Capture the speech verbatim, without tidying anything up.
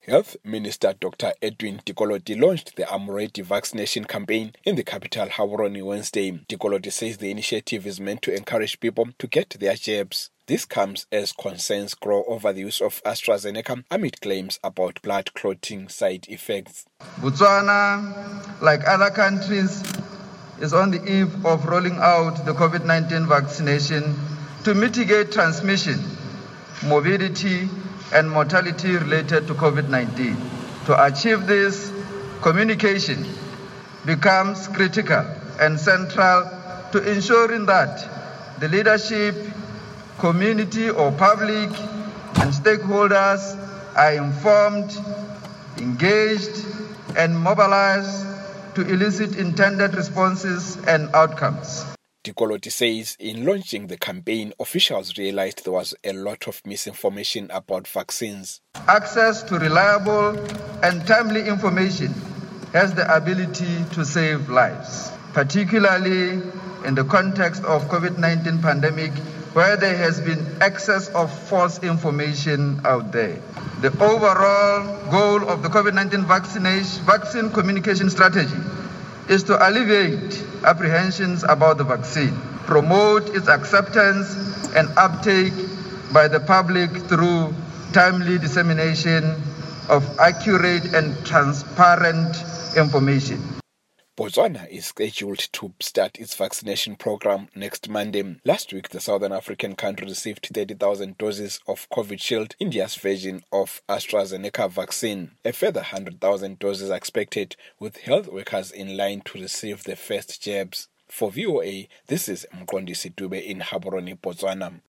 Health Minister Doctor Edwin Tikoloti launched the I'm Ready vaccination campaign in the capital Gaborone Wednesday. Tikoloti says the initiative is meant to encourage people to get their jabs. This comes as concerns grow over the use of AstraZeneca amid claims about blood clotting side effects. Botswana, like other countries, is on the eve of rolling out the COVID nineteen vaccination to mitigate transmission, morbidity, and mortality related to COVID nineteen. To achieve this, communication becomes critical and central to ensuring that the leadership, community or public and stakeholders are informed, engaged, and mobilized to elicit intended responses and outcomes. Tikoloti says in launching the campaign, officials realized there was a lot of misinformation about vaccines. Access to reliable and timely information has the ability to save lives, particularly in the context of COVID nineteen pandemic, where there has been excess of false information out there. The overall goal of the COVID nineteen vaccination, vaccine communication strategy is to alleviate apprehensions about the vaccine, promote its acceptance and uptake by the public through timely dissemination of accurate and transparent information. Botswana is scheduled to start its vaccination program next Monday. Last week, the Southern African country received thirty thousand doses of Covishield, India's version of AstraZeneca vaccine. A further one hundred thousand doses are expected, with health workers in line to receive the first jabs. For V O A, this is Mqondisi Dube in Gaborone, Botswana.